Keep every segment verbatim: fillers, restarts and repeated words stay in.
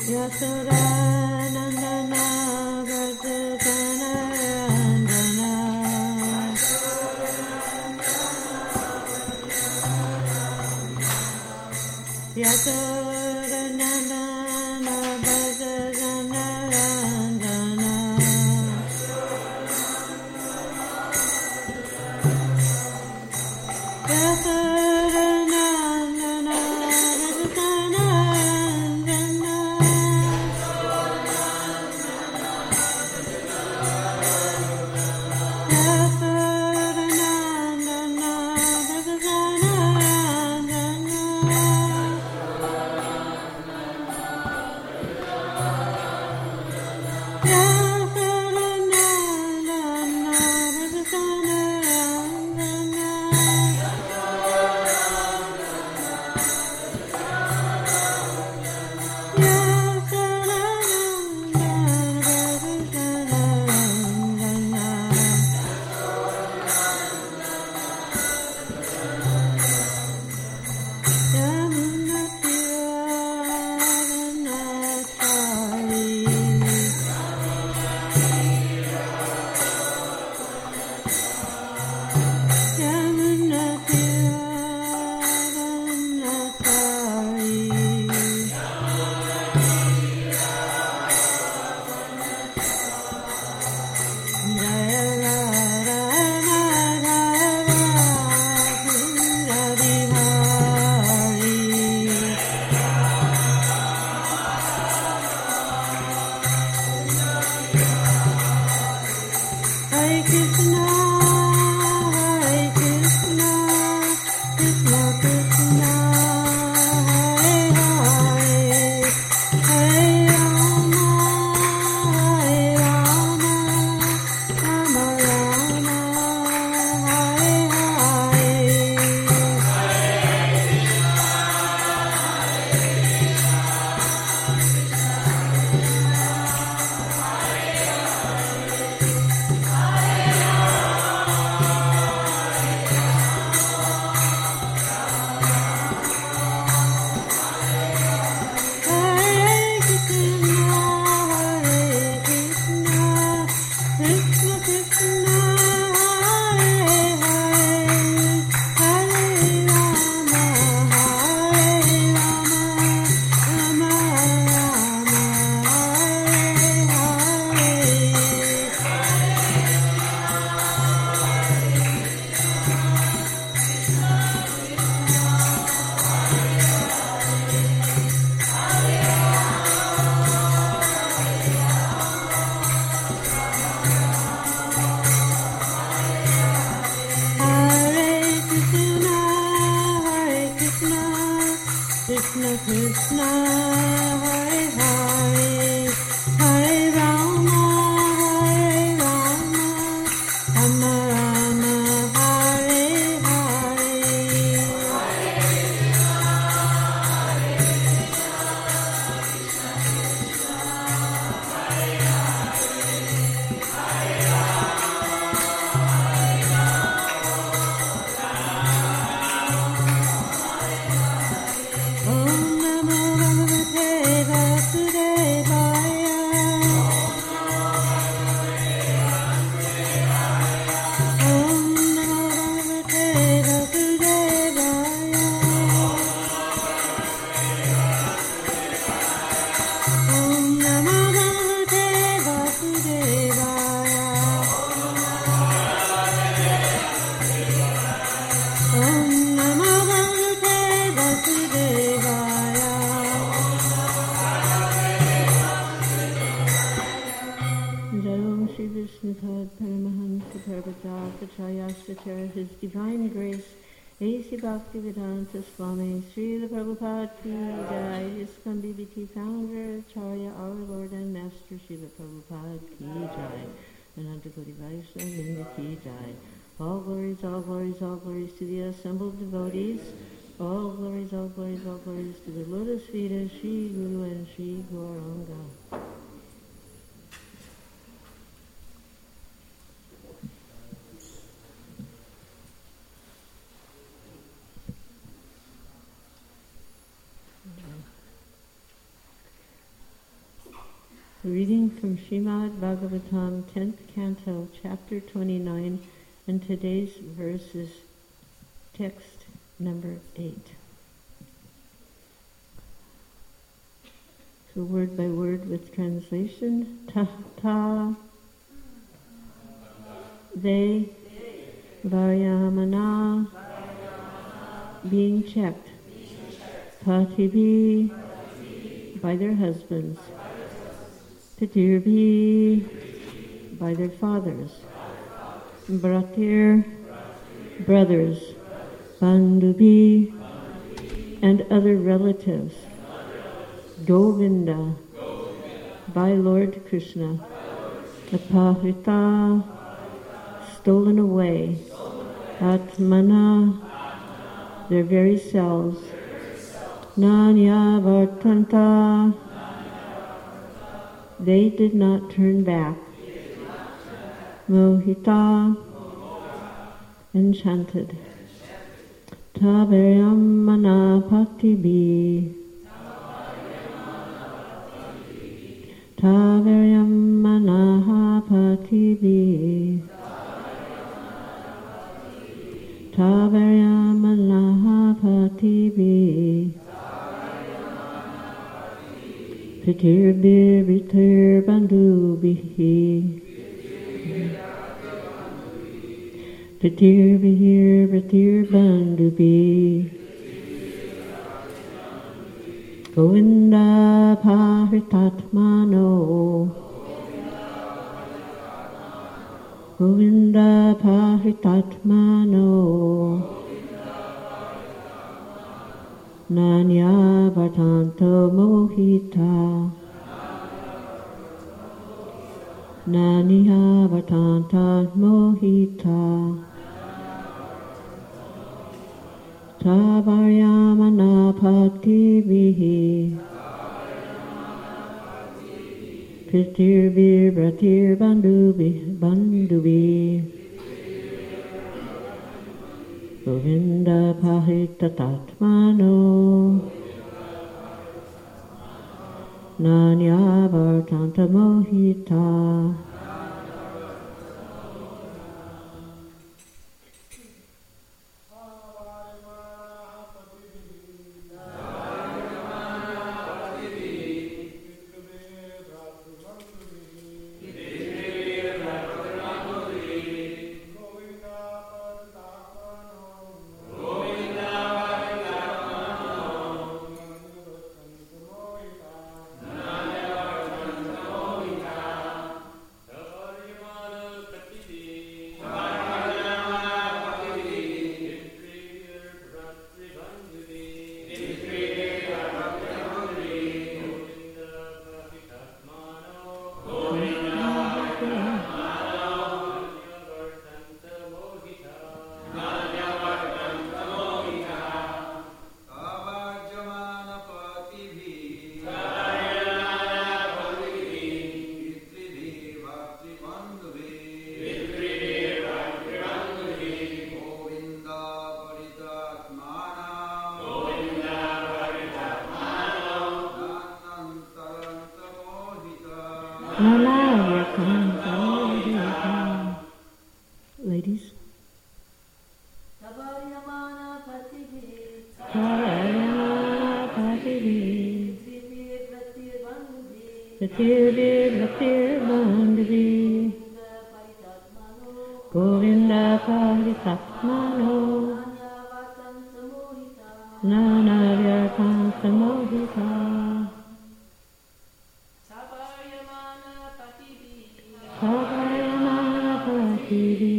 Yasodanandana Brajajanarandana Yasodanandana Brajajanarandana His Divine Grace, A C Bhaktivedanta Swami, Srila Prabhupada Ki Jai, ISKCON B B T Founder, Acharya, our Lord and Master, Srila Prabhupada Ki Jai, Ananta Koti Vaishnava Ki Jai. All glories, all glories, all glories to the assembled devotees. All glories, all glories, all glories to the lotus feet of Sri Guru and Sri Gauranga. Reading from Srimad Bhagavatam, tenth Canto, Chapter twenty-nine, and today's verse is text number eight. So word by word with translation. Ta ta. They, Varyamana, being checked. Patibi, by their husbands. Pitirbi, by their fathers. Bratir, brothers. Bandhubi, and other relatives. Govinda, by Lord Krishna. Apahita, stolen away. Atmana, their very selves. Nanya Vartanta, they did not turn back. Mohita, enchanted. Tabaryamana patibi. Tabaryamana patibi. Tabaryamana patibi. Pitir-bir, bitir, bandhubihi. Pitir-bihir, bitir, bandhubi. Govinda paritatmano. Govinda paritatmano. Nanya Vartanto Mohita. Nanya Vartanta Mohita. Tabaryamana patibihi. Pitir-bir, bratir, bandhubi, bandhubi. Govinda pahitatatmano. Nanya Vartanta Mohita. Ladies. Tabaryamana patibi. Tabaryamana patibi. Pitir-bir, bratir, bandhubi. Govinda paritatmano. Nana Vartanta Mohita. Tabaryamana patibi. Tabaryamana patibi.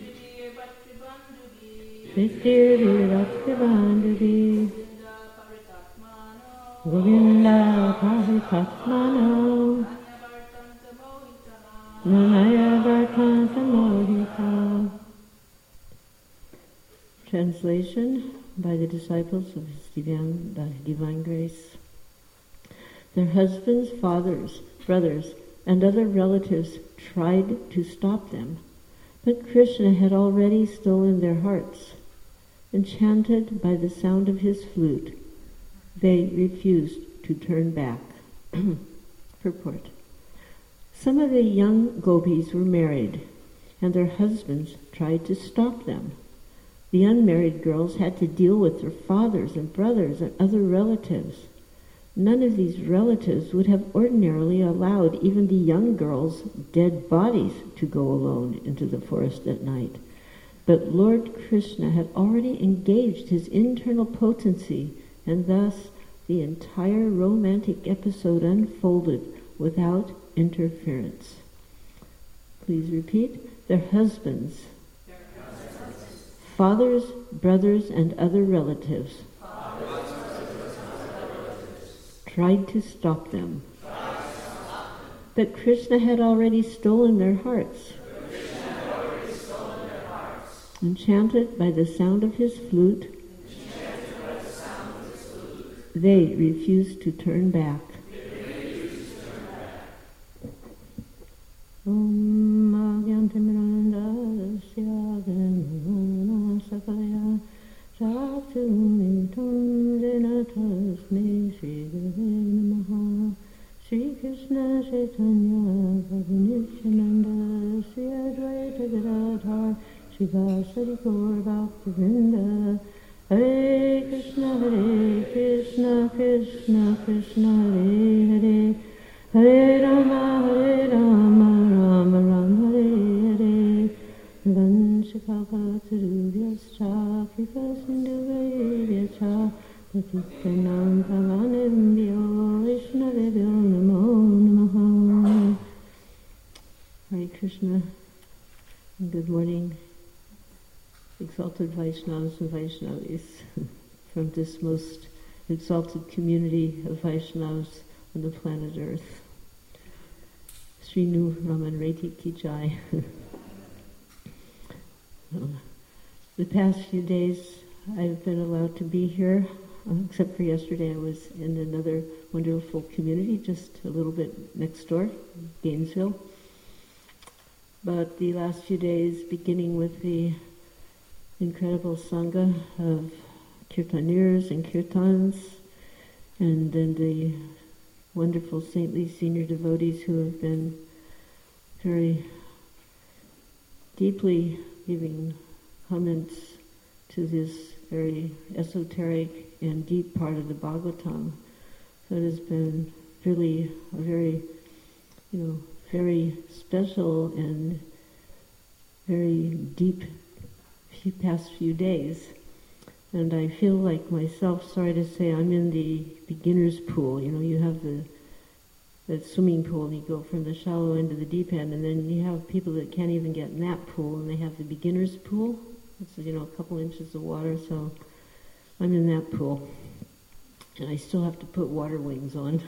Pitir-bir, bratir, bandhubi. Govinda paritatmano. Nana Vartanta Mohita. Translation by the disciples of His Divine, uh, Divine Grace. Their husbands, fathers, brothers, and other relatives tried to stop them, but Krishna had already stolen their hearts. Enchanted by the sound of his flute, they refused to turn back. Purport. Some of the young gopis were married, and their husbands tried to stop them. The unmarried girls had to deal with their fathers and brothers and other relatives. None of these relatives would have ordinarily allowed even the young girls' dead bodies to go alone into the forest at night. But Lord Krishna had already engaged his internal potency, and thus the entire romantic episode unfolded without interference. Please repeat. Their husbands, Their husbands. fathers, brothers, and other relatives, fathers, brothers, and other relatives. tried to stop them. To stop. But Krishna had already stolen their hearts. Already stolen their hearts. Enchanted by the sound of his flute, the sound of his flute. They refused to turn back. Om Agyantimiranda Syagana Sakaya Saksuni Tundena Tasme Shri Gurave Namaha Shri Krishna Chaitanya Prabhu Shri Advaita Gadadhar Shivasari Gaur Bhaktivinoda Hare Krishna Hare Krishna Krishna Krishna Hare Hare Hare Rama Hare Rama Rama Rama Hare Hare Vanshakaka Tiruvyaschа Kripa Sindhuvairyacha Patitanam Pavanebhyo Vaishnavebhyo Namo Namaha. Hare Krishna, and good morning, exalted Vaishnavas and Vaishnavis from this most exalted community of Vaishnavas on the planet Earth. Srinu Raman Reti Ki Jai. The past few days I've been allowed to be here, uh, except for yesterday I was in another wonderful community just a little bit next door, Gainesville. But the last few days, beginning with the incredible Sangha of Kirtaniers and Kirtans, and then the wonderful saintly senior devotees who have been very deeply giving comments to this very esoteric and deep part of the Bhagavatam. So it has been really a very, you know, very special and very deep few past few days. And I feel like myself, sorry to say, I'm in the beginner's pool. You know, you have the the swimming pool and you go from the shallow end to the deep end, and then you have people that can't even get in that pool, and they have the beginner's pool. It's, you know, a couple inches of water, so I'm in that pool. And I still have to put water wings on.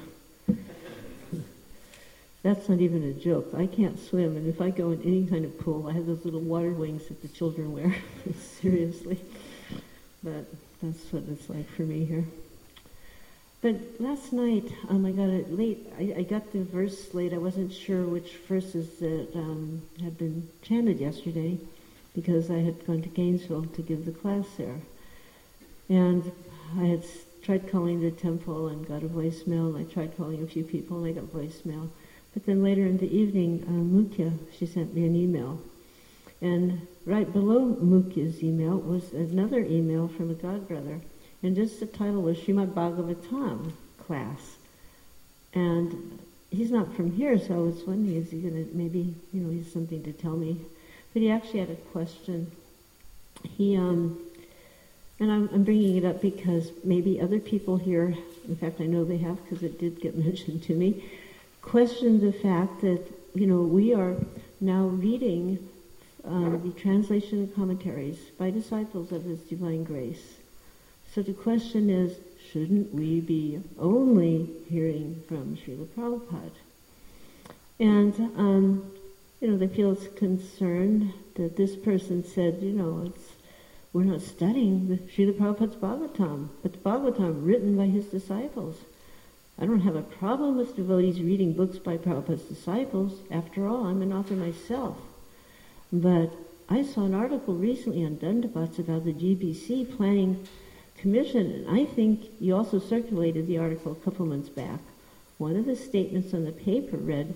That's not even a joke. I can't swim, and if I go in any kind of pool, I have those little water wings that the children wear. Seriously. But that's what it's like for me here. But last night, um, I got it late. I, I got the verse late. I wasn't sure which verses that um, had been chanted yesterday because I had gone to Gainesville to give the class there. And I had tried calling the temple and got a voicemail, and I tried calling a few people and I got voicemail. But then later in the evening, uh, Mukhya, she sent me an email. And right below Mukhya's email was another email from a godbrother. And just the title was Srimad Bhagavatam class. And he's not from here, so I was wondering, is he going to, maybe, you know, he has something to tell me. But he actually had a question. He, um, and I'm, I'm bringing it up because maybe other people here, in fact I know they have because it did get mentioned to me, questioned the fact that, you know, we are now reading um, the translation and commentaries by disciples of His Divine Grace. So the question is, shouldn't we be only hearing from Srila Prabhupada? And, um, you know, they feel it's concerned that this person said, you know, it's we're not studying the Srila Prabhupada's Bhagavatam, but the Bhagavatam written by his disciples. I don't have a problem with devotees reading books by Prabhupada's disciples. After all, I'm an author myself. But I saw an article recently on Dandavats about the G B C planning commission, and I think you also circulated the article a couple months back. One of the statements on the paper read,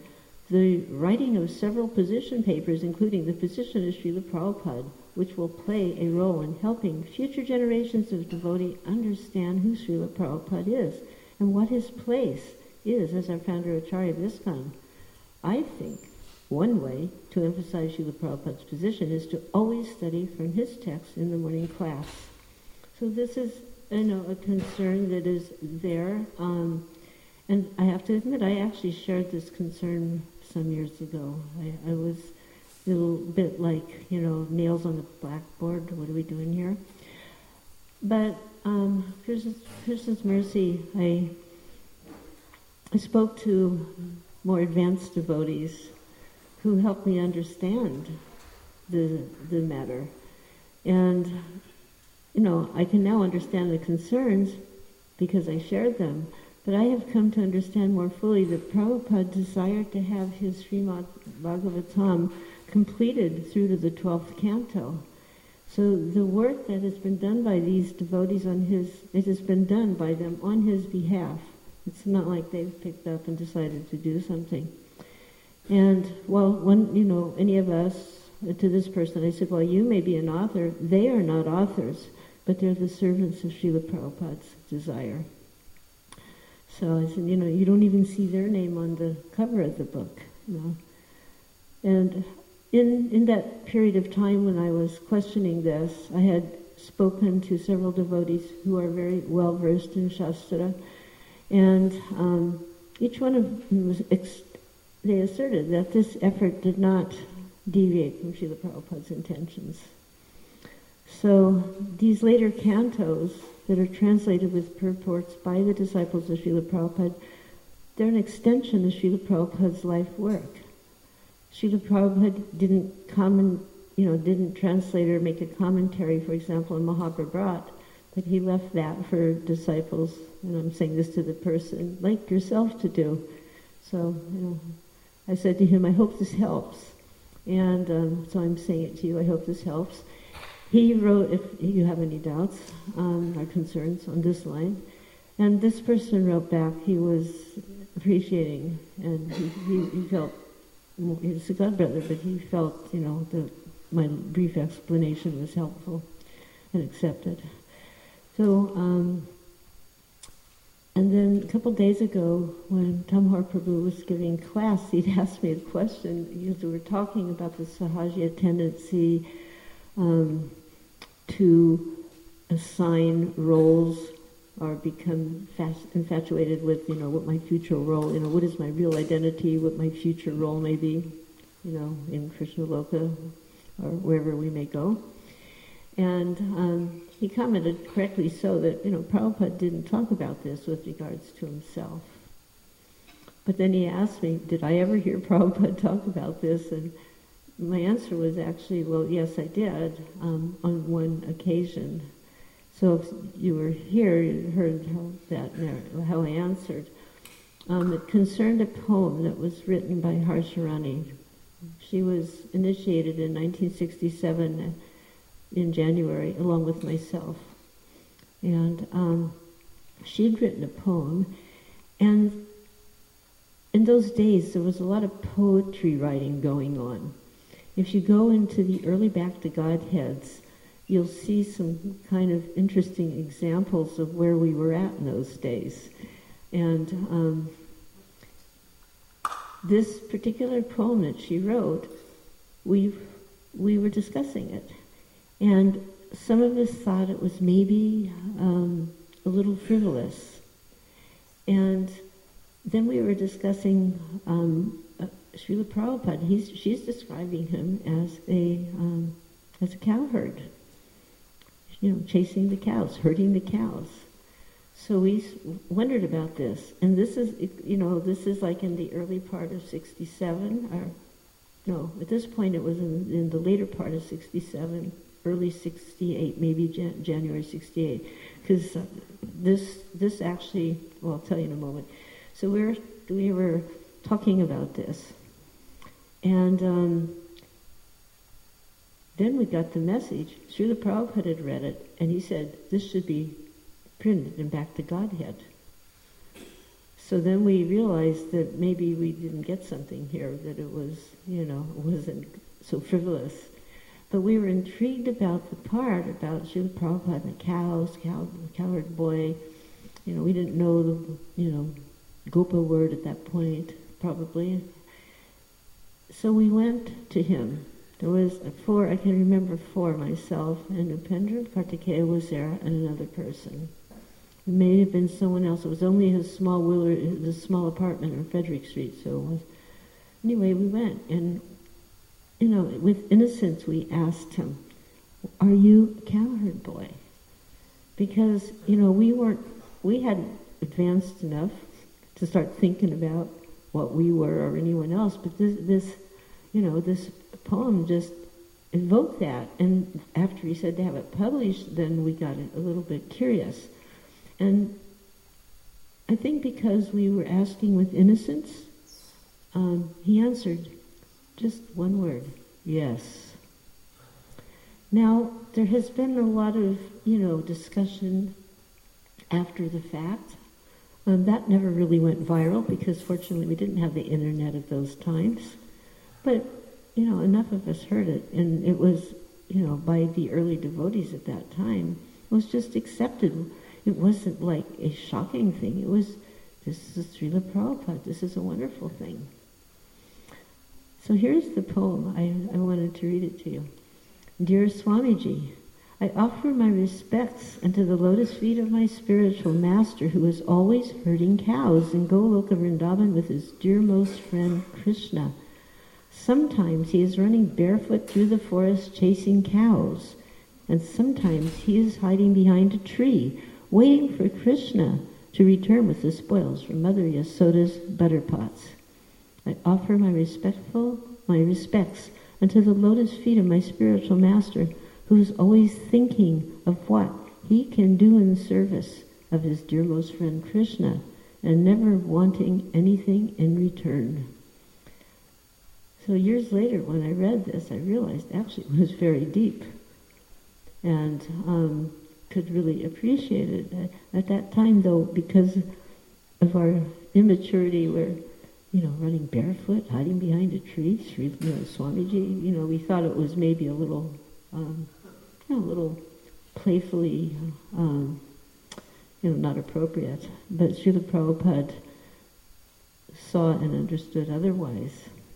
the writing of several position papers, including the position of Srila Prabhupada, which will play a role in helping future generations of devotees understand who Srila Prabhupada is and what his place is as our founder Acharya of ISKCON. I think one way to emphasize Srila Prabhupada's position is to always study from his text in the morning class. So this is, you know, a concern that is there. Um, and I have to admit, I actually shared this concern some years ago. I, I was a little bit like, you know, nails on the blackboard, what are we doing here? But um, Krishna's, Krishna's mercy, I, I spoke to more advanced devotees who helped me understand the the matter. And, you know, I can now understand the concerns because I shared them, but I have come to understand more fully that Prabhupada desired to have his Srimad Bhagavatam completed through to the twelfth canto. So the work that has been done by these devotees on his, it has been done by them on his behalf. It's not like they've picked up and decided to do something. And, well, one, you know, any of us, uh, to this person, I said, well, you may be an author. They are not authors, but they're the servants of Srila Prabhupada's desire. So I said, you know, you don't even see their name on the cover of the book, you know. And in in that period of time when I was questioning this, I had spoken to several devotees who are very well versed in Shastra, and um, each one of them was ex- they asserted that this effort did not deviate from Srila Prabhupada's intentions. So these later cantos that are translated with purports by the disciples of Srila Prabhupada, they're an extension of Srila Prabhupada's life work. Srila Prabhupada didn't comment, you know, didn't translate or make a commentary, for example, in Mahabharata, but he left that for disciples, and I'm saying this to the person, like yourself to do. So, you know, I said to him, I hope this helps. And um, so I'm saying it to you, I hope this helps. He wrote, if you have any doubts um, or concerns on this line, and this person wrote back, he was appreciating, and he, he, he felt, he's a god brother, but he felt, you know, that my brief explanation was helpful and accepted. So, um, and then a couple days ago, when Tamhar Prabhu was giving class, he'd asked me a question, because we were talking about the Sahajya tendency um, to assign roles or become fast, infatuated with, you know, what my future role, you know, what is my real identity, what my future role may be, you know, in Krishna Loka or wherever we may go. And um, he commented correctly so that, you know, Prabhupada didn't talk about this with regards to himself. But then he asked me, did I ever hear Prabhupada talk about this? And my answer was actually, well, yes, I did, um, on one occasion. So if you were here, you heard how that how I answered. Um, it concerned a poem that was written by Harsharani. She was initiated in nineteen sixty-seven in January, along with myself. And um, she'd written a poem, and in those days there was a lot of poetry writing going on. If you go into the early Back to Godheads, you'll see some kind of interesting examples of where we were at in those days. And um, this particular poem that she wrote, we we were discussing it. And some of us thought it was maybe um, a little frivolous. And then we were discussing um, uh, Srila Prabhupada. He's, she's describing him as a um, as a cowherd, you know, chasing the cows, herding the cows. So we wondered about this, and this is, you know, this is like in the early part of sixty-seven, or no, at this point it was in, in the later part of sixty-seven, early sixty-eight, maybe Jan- January sixty-eight, because uh, this this actually, well, I'll tell you in a moment. So we were we were talking about this, and um, then we got the message. Srila Prabhupada had read it, and he said, this should be printed in Back to Godhead. So then we realized that maybe we didn't get something here, that it was, you know, it wasn't so frivolous. But we were intrigued about the part about Srila Prabhupada and the cows, cow, cowherd boy. You know, we didn't know the, you know, Gopa word at that point, probably. So we went to him. There was four, I can remember four, myself, and Upendra, Kartikeya was there, and another person. It may have been someone else. It was only his small wheeler, his small apartment on Frederick Street, so it was. Anyway, we went, and, you know, with innocence we asked him, "Are you a cowherd boy?" Because, you know, we weren't, we hadn't advanced enough to start thinking about what we were or anyone else, but this, this you know, this poem just evoked that. And after he said to have it published, then we got a little bit curious. And I think because we were asking with innocence, um, he answered just one word, yes. Now, there has been a lot of, you know, discussion after the fact. Um, that never really went viral because fortunately we didn't have the internet of those times. But, you know, enough of us heard it, and it was, you know, by the early devotees at that time, it was just accepted. It wasn't like a shocking thing. It was, this is Srila Prabhupada, this is a wonderful thing. So here's the poem. I, I wanted to read it to you. Dear Swamiji, I offer my respects unto the lotus feet of my spiritual master, who is always herding cows in Goloka Vrindavan with his dearmost friend Krishna. Sometimes he is running barefoot through the forest chasing cows, and sometimes he is hiding behind a tree, waiting for Krishna to return with the spoils from Mother Yasoda's butter pots. I offer my respectful, my respects unto the lotus feet of my spiritual master, who is always thinking of what he can do in service of his dearmost friend Krishna, and never wanting anything in return. So years later, when I read this, I realized actually it was very deep, and um, could really appreciate it. At that time, though, because of our immaturity, we're, you know, running barefoot, hiding behind a tree, Sri, you know, Swamiji, you know, we thought it was maybe a little, um, you know, a little playfully, um, you know, not appropriate. But Srila Prabhupada saw and understood otherwise.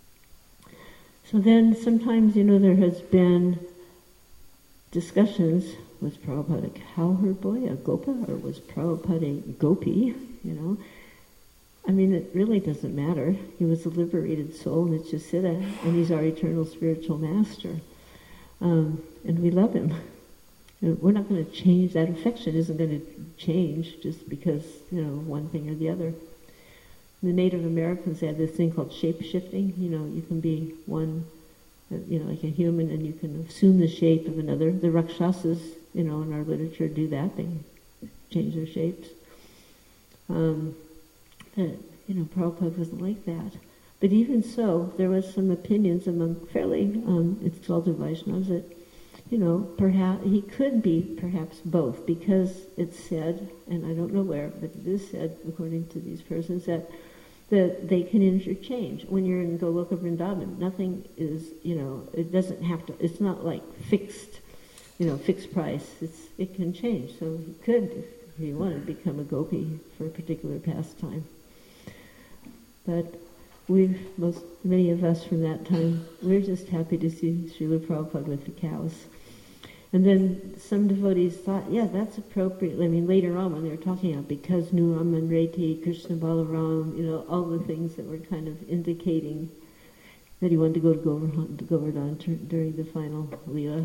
So then sometimes, you know, there has been discussions, was Prabhupada a cowherd boy, a gopa, or was Prabhupada a gopi, you know? I mean, it really doesn't matter. He was a liberated soul, Nityasiddha, and he's our eternal spiritual master. Um, and we love him. And we're not going to change, that affection isn't going to change just because, you know, one thing or the other. The Native Americans had this thing called shape-shifting. You know, you can be one, you know, like a human, and you can assume the shape of another. The Rakshasas, you know, in our literature do that. They change their shapes. Um, but, you know, Prabhupada wasn't like that. But even so, there was some opinions among fairly um, exalted Vaishnavas that, you know, perhaps he could be perhaps both, because it's said, and I don't know where, but it is said, according to these persons, that that they can interchange. When you're in Goloka Vrindavan, nothing is, you know, it doesn't have to, it's not like fixed, you know, fixed price. It's, it can change. So he could, if he wanted, become a gopi for a particular pastime. But we've, most, many of us from that time, we're just happy to see Srila Prabhupada with the cows. And then some devotees thought, yeah, that's appropriate. I mean, later on when they were talking about because Nuram and Reti, Krishna Balaram, you know, all the things that were kind of indicating that he wanted to go to Govardhan, to Govardhan t- during the final Leela.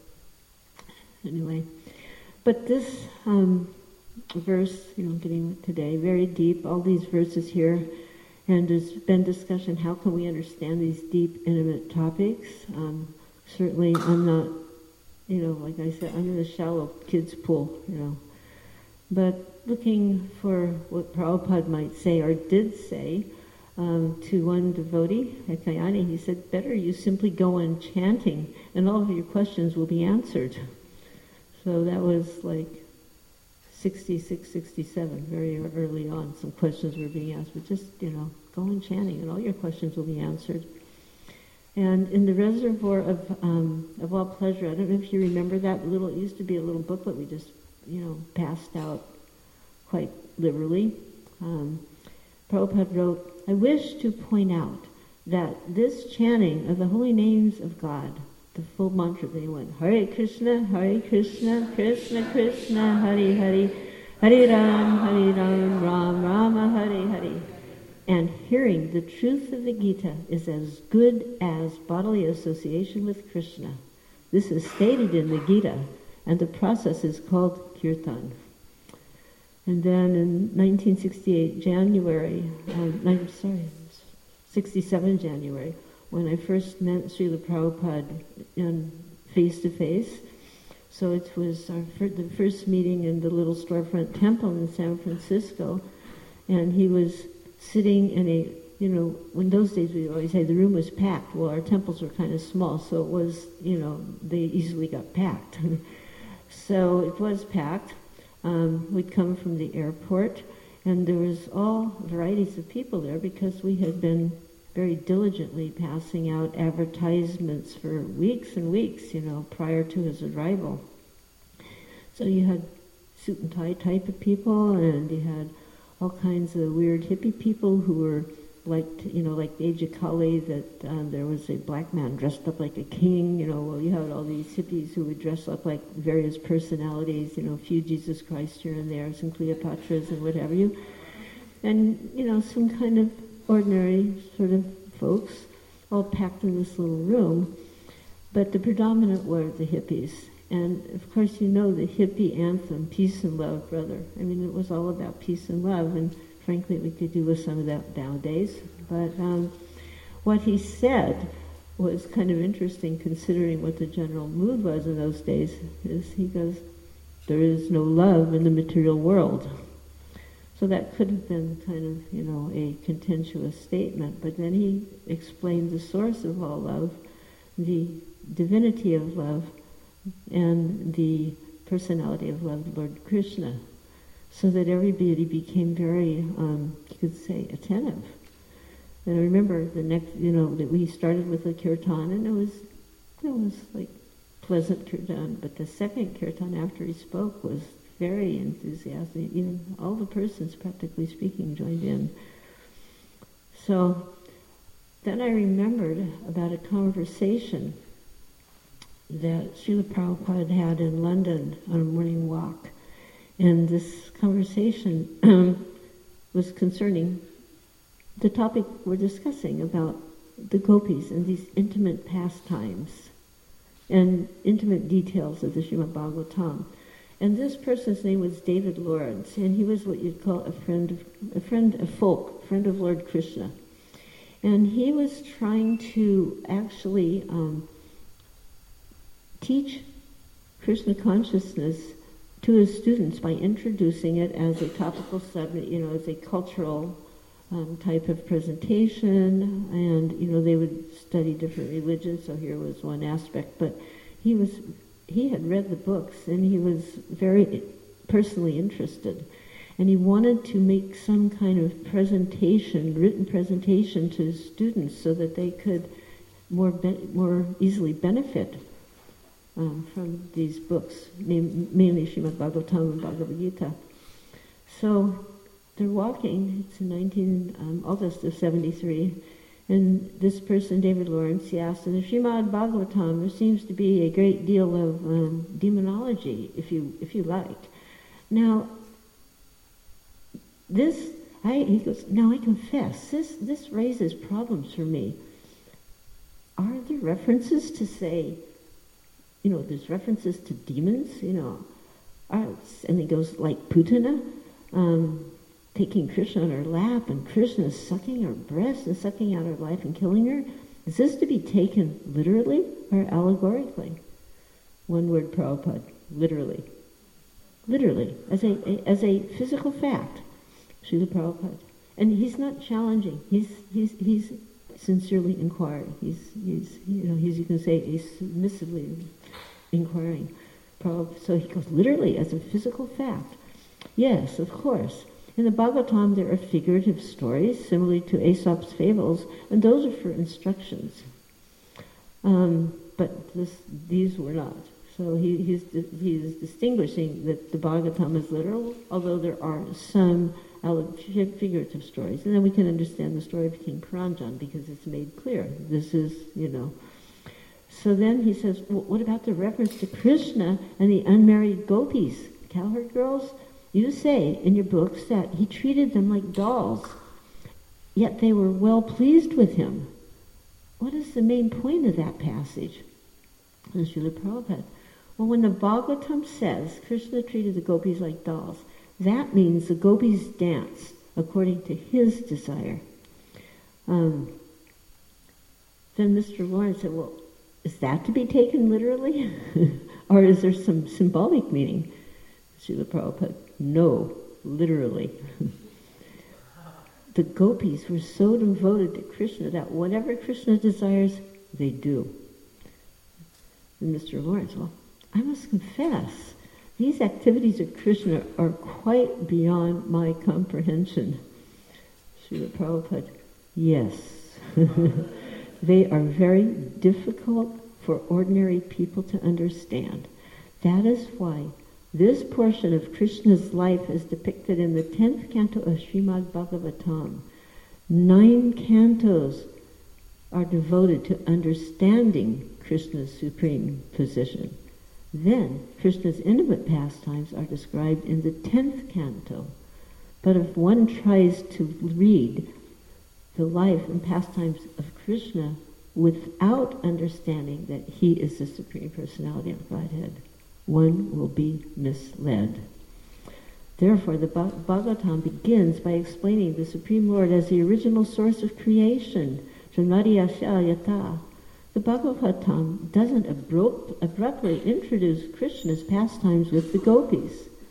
Anyway, but this um, verse, you know, getting today, very deep, all these verses here, and there's been discussion, how can we understand these deep, intimate topics? Um, certainly I'm not, you know, like I said, I'm in a shallow kid's pool, you know. But looking for what Prabhupada might say, or did say, um, to one devotee at Kayani, he said, better you simply go on chanting, and all of your questions will be answered. So that was like sixty-six, sixty-seven, very early on, some questions were being asked, but just, you know, go on chanting and all your questions will be answered. And in the Reservoir of um, of All Pleasure, I don't know if you remember that little, it used to be a little booklet we just, you know, passed out quite liberally. Um, Prabhupada wrote, I wish to point out that this chanting of the holy names of God, the full mantra, they went, Hare Krishna, Hare Krishna, Krishna Krishna, Hare Hare, Hare Ram, Hare Ram, Ram Rama, Hare Hare. And hearing the truth of the Gita is as good as bodily association with Krishna. This is stated in the Gita, and the process is called kirtan. And then in nineteen sixty-eight, January, um, I'm sorry, sixty-seven January, when I first met Srila Prabhupada in face-to-face. So it was our fir- the first meeting in the little storefront temple in San Francisco, and he was sitting in a, you know, in those days we always say the room was packed. Well, our temples were kind of small, so it was, you know, they easily got packed. So it was packed. Um, we'd come from the airport, and there was all varieties of people there because we had been very diligently passing out advertisements for weeks and weeks, you know, prior to his arrival. So you had suit and tie type of people, and you had all kinds of weird hippie people who were like, you know, like the age of Kali, that um, there was a black man dressed up like a king, you know, well, you had all these hippies who would dress up like various personalities, you know, a few Jesus Christ here and there, some Cleopatras and what have you. And, you know, some kind of ordinary sort of folks all packed in this little room. But the predominant were the hippies. And, of course, you know the hippie anthem, Peace and Love, Brother. I mean, it was all about peace and love, and frankly, we could do with some of that nowadays. But um, what he said was kind of interesting, considering what the general mood was in those days, is he goes, there is no love in the material world. So that could have been kind of, you know, a contentious statement, but then he explained the source of all love, the divinity of love, and the personality of love, Lord Krishna, so that everybody became very, um, you could say, attentive. And I remember the next, you know, that we started with the kirtan, and it was, it was like pleasant kirtan, but the second kirtan after he spoke was very enthusiastic. Even all the persons, practically speaking, joined in. So then I remembered about a conversation that Srila Prabhupada had in London on a morning walk. And this conversation um, was concerning the topic we're discussing about the gopis and these intimate pastimes and intimate details of the Srimad Bhagavatam. And this person's name was David Lawrence, and he was what you'd call a friend of, a friend of folk, friend of Lord Krishna. And he was trying to actually um, teach Krishna consciousness to his students by introducing it as a topical subject, you know, as a cultural um, type of presentation, and, you know, they would study different religions, so here was one aspect, but he was, he had read the books, and he was very personally interested, and he wanted to make some kind of presentation, written presentation to his students so that they could more be- more easily benefit Um, from these books, mainly Srimad Bhagavatam and Bhagavad Gita. So they're walking, it's in nineteen, um, August of seventy-three, and this person, David Lawrence, he asked, in the Srimad Bhagavatam, there seems to be a great deal of um, demonology, if you if you like. Now, this, I, he goes, now I confess, this, this raises problems for me. Are there references to say, you know, there's references to demons, you know, and it goes like Putana, um, taking Krishna on her lap, and Krishna sucking her breast and sucking out her life and killing her. Is this to be taken literally or allegorically? One word, Prabhupada, literally. Literally, as a, a as a physical fact, Srila Prabhupada. And he's not challenging, he's he's he's sincerely inquiring. He's he's you know, he's, you can say, a submissively inquiring. So he goes, literally, as a physical fact. Yes, of course. In the Bhagavatam there are figurative stories, similar to Aesop's fables, and those are for instructions. Um, but this, these were not. So he, he's, he's distinguishing that the Bhagavatam is literal, although there are some figurative stories. And then we can understand the story of King Puranjan because it's made clear. This is, you know. So then he says, well, what about the reference to Krishna and the unmarried gopis, cowherd girls? You say in your books that he treated them like dolls, yet they were well pleased with him. What is the main point of that passage? And Srila Prabhupada, well, when the Bhagavatam says Krishna treated the gopis like dolls, that means the gopis danced according to his desire. Um, then Mister Lawrence said, well, is that to be taken literally? Or is there some symbolic meaning? Srila Prabhupada, no, literally. The gopis were so devoted to Krishna that whatever Krishna desires, they do. And Mister Lawrence, well, I must confess, these activities of Krishna are quite beyond my comprehension. Srila Prabhupada, yes. They are very difficult for ordinary people to understand. That is why this portion of Krishna's life is depicted in the tenth canto of Srimad Bhagavatam. Nine cantos are devoted to understanding Krishna's supreme position. Then, Krishna's intimate pastimes are described in the tenth canto. But if one tries to read the life and pastimes of Krishna without understanding that he is the Supreme Personality of Godhead, one will be misled. Therefore, the Bhagavatam begins by explaining the Supreme Lord as the original source of creation, Janmadhyasya Yata. The Bhagavatam doesn't abrupt, abruptly introduce Krishna's pastimes with the gopis.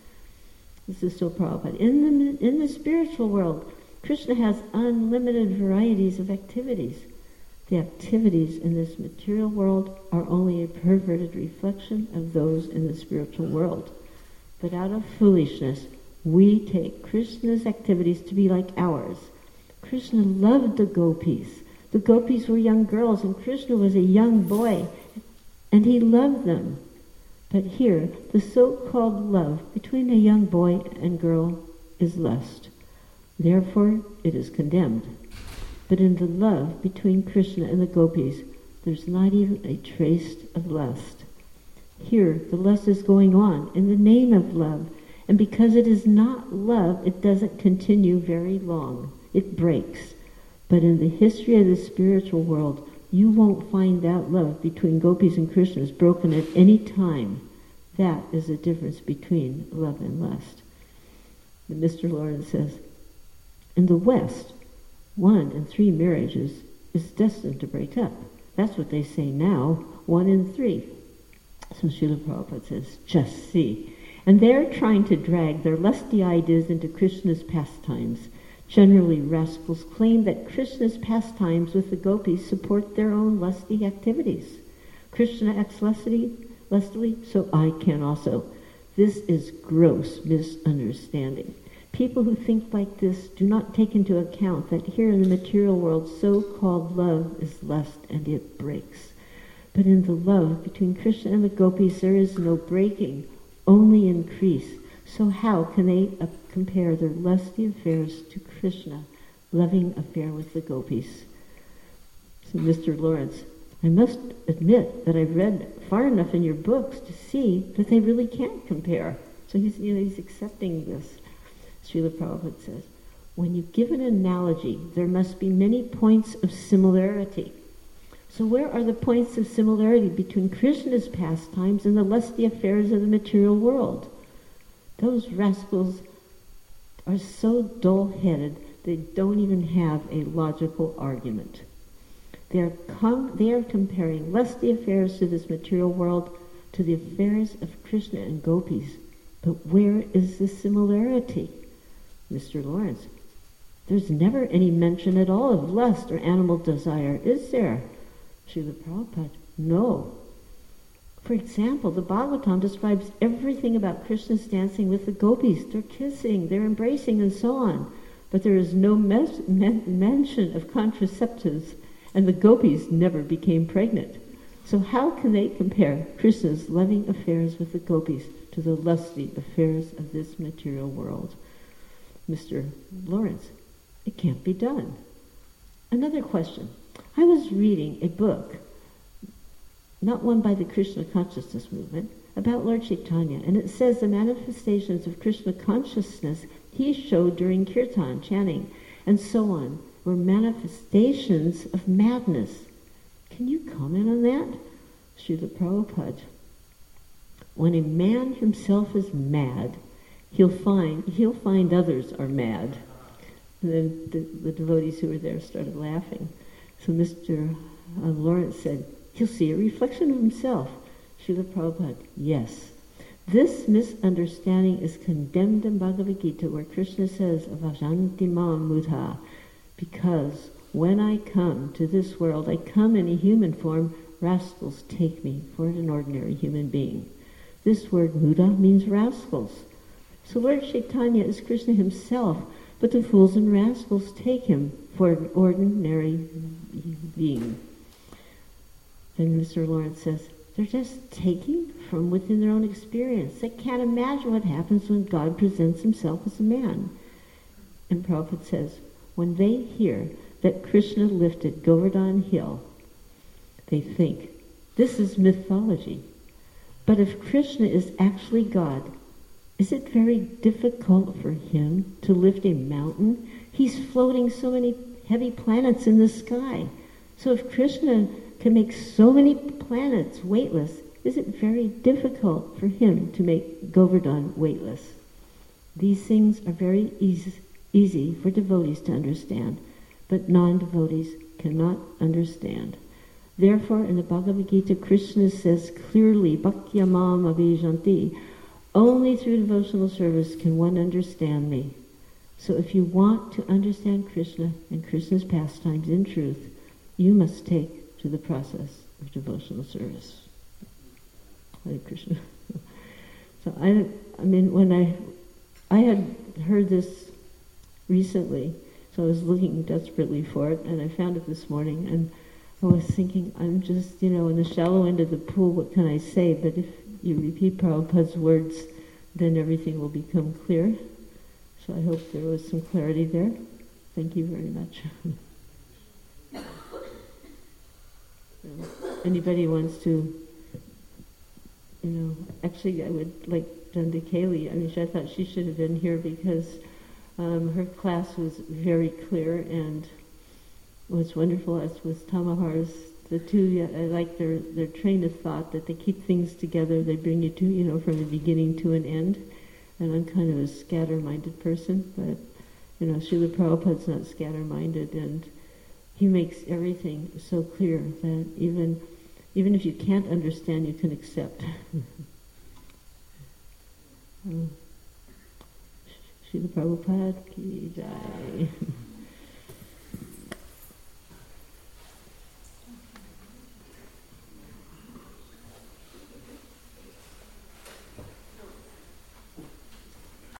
This is so Prabhupada. In the, in the spiritual world, Krishna has unlimited varieties of activities. The activities in this material world are only a perverted reflection of those in the spiritual world. But out of foolishness, we take Krishna's activities to be like ours. Krishna loved the gopis. The gopis were young girls and Krishna was a young boy, and he loved them. But here, the so-called love between a young boy and girl is lust. Therefore, it is condemned. But in the love between Krishna and the gopis, there's not even a trace of lust. Here, the lust is going on in the name of love, and because it is not love, it doesn't continue very long. It breaks. But in the history of the spiritual world, you won't find that love between gopis and Krishna broken at any time. That is the difference between love and lust. And Mister Lawrence says, in the West, one in three marriages is destined to break up. That's what they say now, one in three. So Srila Prabhupada says, just see. And they're trying to drag their lusty ideas into Krishna's pastimes. Generally, rascals claim that Krishna's pastimes with the gopis support their own lusty activities. Krishna acts lustily, lustily, so I can also. This is gross misunderstanding. People who think like this do not take into account that here in the material world, so-called love is lust and it breaks. But in the love between Krishna and the gopis, there is no breaking, only increase. So how can they uh, compare their lusty affairs to Krishna, loving affair with the gopis? So Mister Lawrence, I must admit that I've read far enough in your books to see that they really can't compare. So he's, you know, he's accepting this. Srila Prabhupada says, when you give an analogy, there must be many points of similarity. So where are the points of similarity between Krishna's pastimes and the lusty affairs of the material world? Those rascals are so dull-headed, they don't even have a logical argument. They are, com- they are comparing lusty affairs to this material world to the affairs of Krishna and gopis. But where is the similarity? Mister Lawrence, there's never any mention at all of lust or animal desire, is there? Srila Prabhupada, no. For example, the Bhagavatam describes everything about Krishna's dancing with the gopis. They're kissing, they're embracing, and so on. But there is no mes- men- mention of contraceptives, and the gopis never became pregnant. So how can they compare Krishna's loving affairs with the gopis to the lusty affairs of this material world? Mister Lawrence, it can't be done. Another question. I was reading a book, not one by the Krishna consciousness movement, about Lord Chaitanya, and it says the manifestations of Krishna consciousness he showed during kirtan, chanting, and so on, were manifestations of madness. Can you comment on that? Srila Prabhupada. When a man himself is mad, he'll find he'll find others are mad. And then the, the devotees who were there started laughing. So Mister Uh, Lawrence said, he'll see a reflection of himself. Srila Prabhupada, yes. This misunderstanding is condemned in Bhagavad Gita, where Krishna says, Avajanti mam mudha, because when I come to this world, I come in a human form, rascals take me for an ordinary human being. This word muda means rascals. So Lord Chaitanya is Krishna himself, but the fools and rascals take him for an ordinary being. Then Mister Lawrence says, they're just taking from within their own experience. They can't imagine what happens when God presents himself as a man. And Prabhupada says, when they hear that Krishna lifted Govardhan Hill, they think, this is mythology. But if Krishna is actually God, is it very difficult for him to lift a mountain? He's floating so many heavy planets in the sky. So if Krishna can make so many planets weightless, is it very difficult for him to make Govardhan weightless? These things are very easy, easy for devotees to understand, but non-devotees cannot understand. Therefore, in the Bhagavad Gita, Krishna says clearly, Bhakyamam abhijanti, only through devotional service can one understand me. So if you want to understand Krishna and Krishna's pastimes in truth, you must take to the process of devotional service. Hare Krishna. So I, I mean, when I, I had heard this recently, so I was looking desperately for it, and I found it this morning, and I was thinking, I'm just, you know, in the shallow end of the pool, what can I say? But if you repeat Prabhupada's words, then everything will become clear. So I hope there was some clarity there. Thank you very much. Anybody wants to, you know, actually I would like Dunda Kaylee. I mean, I thought she should have been here because um, her class was very clear and was wonderful, as was Tamahar's. The two, I like their, their train of thought, that they keep things together. They bring you to, you know, from the beginning to an end. And I'm kind of a scatter-minded person, but, you know, Srila Prabhupada's not scatter-minded, and he makes everything so clear that even even if you can't understand, you can accept. um, Srila Prabhupada ki jai.